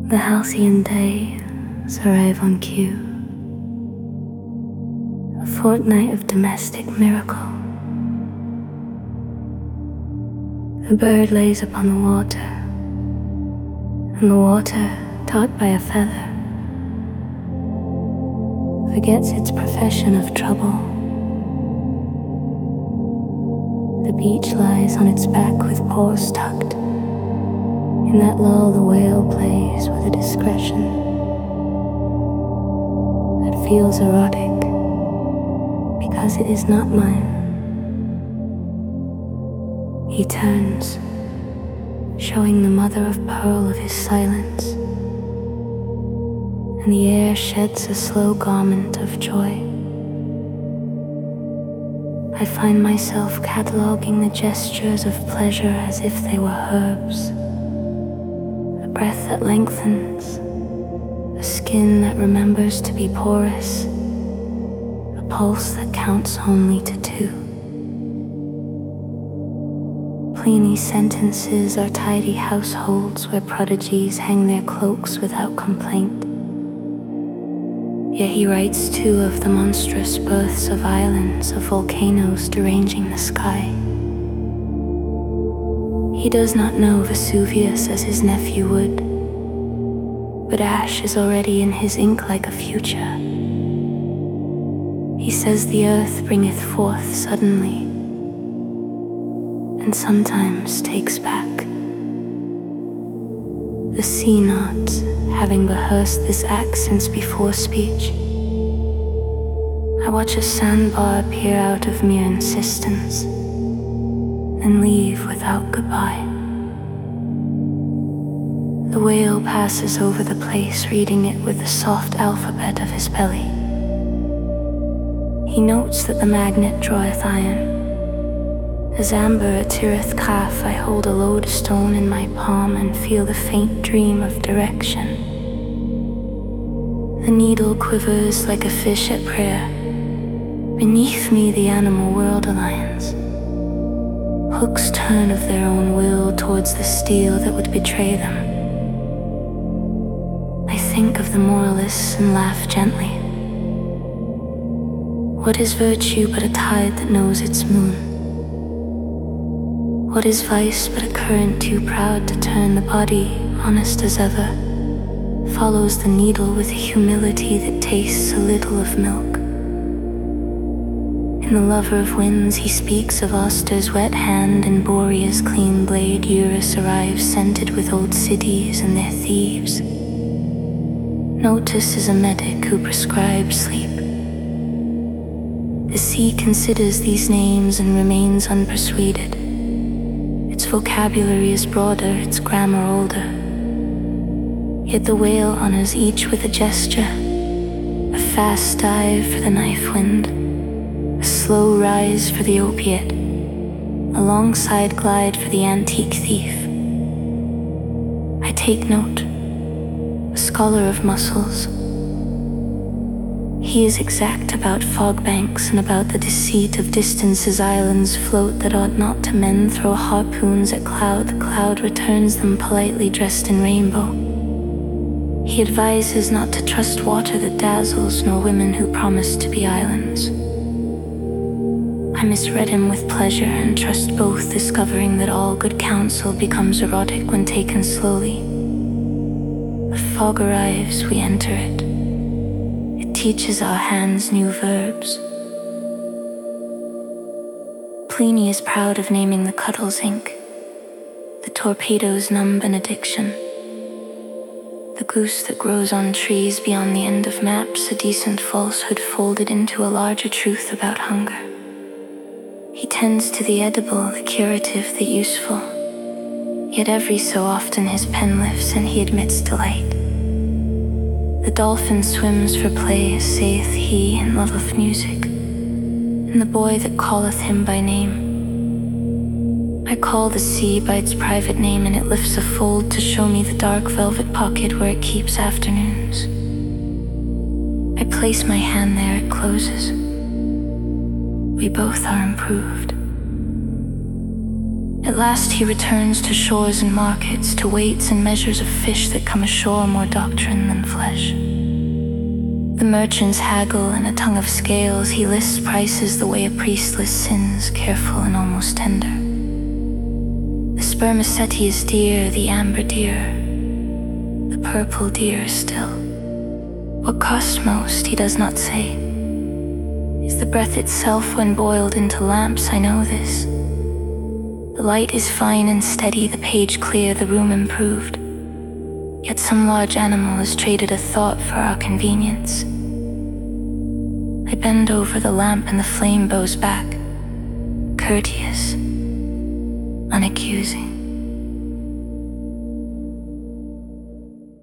The halcyon days arrive on cue, a fortnight of domestic miracle. The bird lays upon the water, and the water, taught by a feather, forgets its profession of trouble. The beach lies on its back with paws tucked. In that lull the whale plays with a discretion that feels erotic because it is not mine. He turns, showing the mother of pearl of his silence, and the air sheds a slow garment of joy. I find myself cataloging the gestures of pleasure as if they were herbs. A breath that lengthens, a skin that remembers to be porous, a pulse that counts only to 2. Pliny's sentences are tidy households where prodigies hang their cloaks without complaint. Yet he writes too of the monstrous births of islands, of volcanoes deranging the sky. He does not know Vesuvius as his nephew would, but ash is already in his ink like a future. He says the earth bringeth forth suddenly, and sometimes takes back. The sea nods, having rehearsed this act since before speech. I watch a sandbar peer out of mere insistence, and leave without goodbye. The whale passes over the place, reading it with the soft alphabet of his belly. He notes that the magnet draweth iron. As amber attireth calf, I hold a lodestone in my palm and feel the faint dream of direction. The needle quivers like a fish at prayer. Beneath me the animal world aligns. Hooks turn of their own will towards the steel that would betray them. I think of the moralists and laugh gently. What is virtue but a tide that knows its moon? What is vice but a current too proud to turn? The body, honest as ever, follows the needle with a humility that tastes a little of milk. In The Lover of Winds he speaks of Auster's wet hand and Boreas' clean blade. Eurus arrives scented with old cities and their thieves. Notice is a medic who prescribes sleep. The sea considers these names and remains unpersuaded. Its vocabulary is broader, its grammar older. Yet the whale honors each with a gesture, a fast dive for the knife wind, a slow rise for the opiate, a long side glide for the antique thief. I take note, a scholar of muscles. He is exact about fog banks and about the deceit of distances islands float that ought not to. Men throw harpoons at cloud, the cloud returns them politely dressed in rainbow. He advises not to trust water that dazzles, nor women who promise to be islands. I misread him with pleasure and trust both, discovering that all good counsel becomes erotic when taken slowly. The fog arrives, we enter it. It teaches our hands new verbs. Pliny is proud of naming the cuttle's ink, the torpedo's numb benediction, the goose that grows on trees beyond the end of maps, a decent falsehood folded into a larger truth about hunger. He tends to the edible, the curative, the useful, yet every so often his pen lifts and he admits delight. The dolphin swims for play, saith he, in love of music, and the boy that calleth him by name. I call the sea by its private name, and it lifts a fold to show me the dark velvet pocket where it keeps afternoons. I place my hand there, it closes. We both are improved. At last he returns to shores and markets, to weights and measures of fish that come ashore, more doctrine than flesh. The merchants haggle in a tongue of scales, he lists prices the way a priest lists sins, careful and almost tender. The spermaceti is dear, the amber dear, the purple dear still. What costs most, he does not say. Is the breath itself when boiled into lamps, I know this. The light is fine and steady, the page clear, the room improved. Yet some large animal has traded a thought for our convenience. I bend over the lamp and the flame bows back, courteous, unaccusing.